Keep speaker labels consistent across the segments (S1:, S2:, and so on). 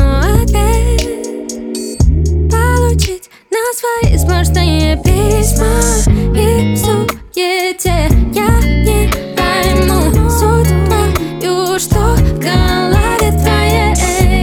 S1: ему ответ, получить на свои сплошные письма. И в суете я не пойму суть твою, что в голове твоей.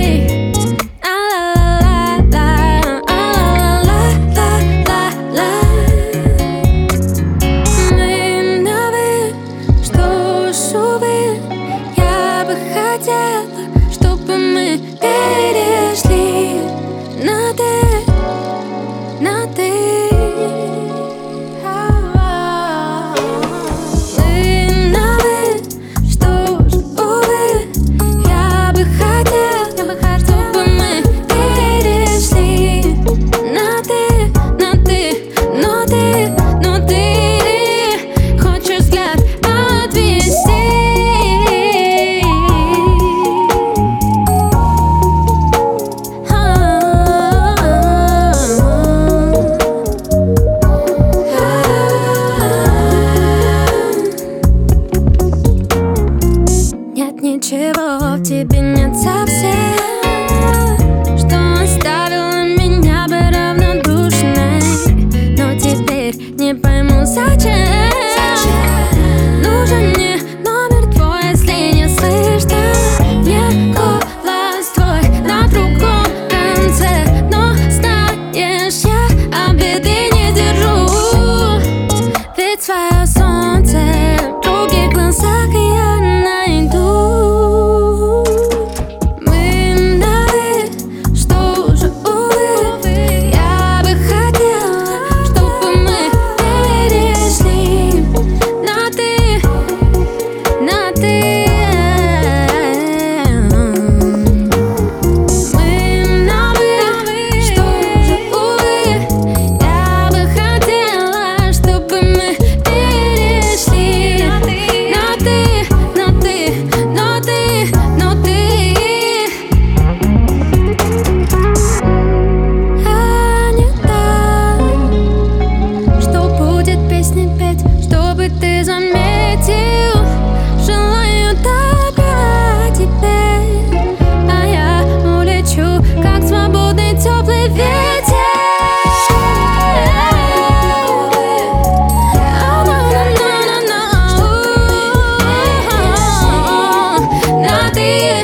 S1: Мы на вы, что ж, увы, я бы хотела, чтобы мы перешли на ты, на ты. Мы на вы, что ж, увы, я бы хотела, чтобы мы перешли на ты, на ты. Но ты хочешь взгляд отвести. Нет ничего в тебе, нет совсем, что оставило меня бы равнодушной. Но теперь не пойму, зачем нужен мне номер твой, если не слышно мне голос твой на другом конце. Но знаешь, я обиды не держу, ведь свое солнце в других глазах я найду. Мы на вы, что же, увы, я бы хотела, чтобы мы перешли на ты, на ты. Мы на вы, что же, увы, я бы хотела, чтобы мы перешли на ты, на ты, но ты. А не так, что будет песни петь, чтобы ты заметил. Желаю добра тебе, а я улечу, как свободный теплый ветер. На ты.